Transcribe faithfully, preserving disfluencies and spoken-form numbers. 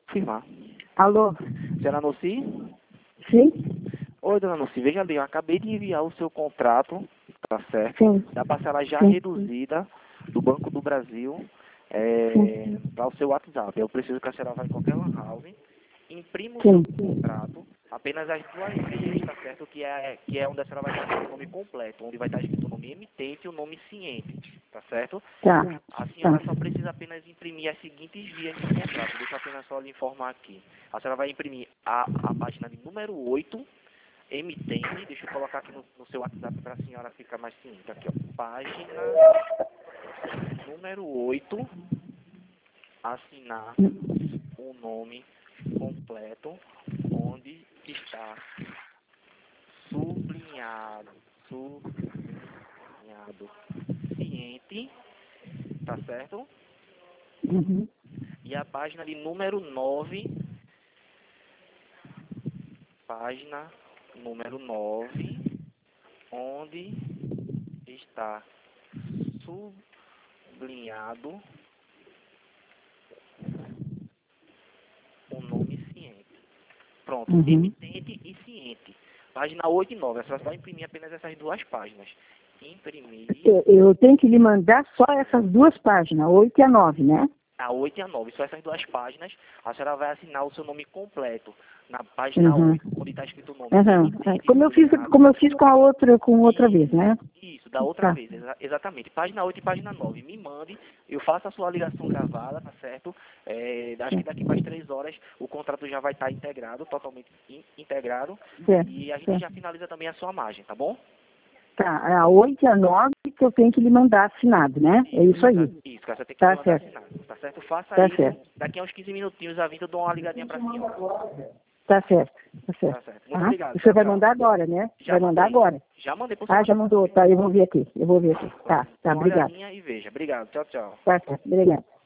Firmar. Alô? Senhora Noci? Sim? Oi, dona Noci, veja bem, eu acabei de enviar o seu contrato, tá certo? Sim. Da parcela já Sim. reduzida do Banco do Brasil Sim. é, para o seu WhatsApp. Eu preciso que a senhora vá em qualquer lan house, imprima o seu Sim. contrato, apenas as duas vezes, tá certo? Que é, que é onde a senhora vai estar o nome completo, onde vai estar escrito o nome emitente e o nome ciente, tá certo? Tá. A Tá. senhora só precisa apenas imprimir as seguintes vias do contrato. Deixa eu apenas só lhe informar aqui. A senhora vai imprimir a, a página de número oito, emitente. Deixa eu colocar aqui no, no seu WhatsApp para a senhora ficar mais ciente. Aqui, ó. Página número oito. Assinar o nome completo, onde está sublinhado, sublinhado, ciente, tá certo? Uhum. E a página de número nove, página número nove, onde está sublinhado o nome ciente. Pronto, Uhum. emitente e ciente. Página oito e nove, a senhora vai imprimir apenas essas duas páginas. Imprimir Eu, eu tenho que lhe mandar só essas duas páginas, oito e a nove, né? a oito e a nove, só essas duas páginas, a senhora vai assinar o seu nome completo. Na página Uhum. oito, onde está escrito o nome Uhum. emitente e Como eu fiz, sublinhado. como eu fiz com a outra, com outra vez, Isso, né? isso, da outra Tá. vez, exa exatamente. Página oito e página nove. Me mande, eu faço a sua ligação gravada, tá certo? É, acho que daqui mais três horas o contrato já vai estar integrado, totalmente in integrado. Certo. E a gente Certo. já finaliza também a sua margem, tá bom? Tá, a oito e a nove que eu tenho que lhe mandar assinado, né? É isso aí. Isso, cara, você tem que me Tá mandar certo. assinado, tá certo? Faça Tá isso, certo. daqui a uns quinze minutinhos a vida eu dou uma ligadinha pra senhora. Tá certo. Tá Tá certo. certo. Muito Aham. obrigado. O senhor Tchau, vai tchau. mandar agora, né? Já Vai mandar mandei. agora. Já mandei pro seu Ah, já WhatsApp. mandou. Tá, eu vou ver aqui. Eu vou ver aqui. Tá, tá, Dá uma obrigado. olhadinha e veja. Obrigado. Tchau, tchau. Tá certo. Obrigado.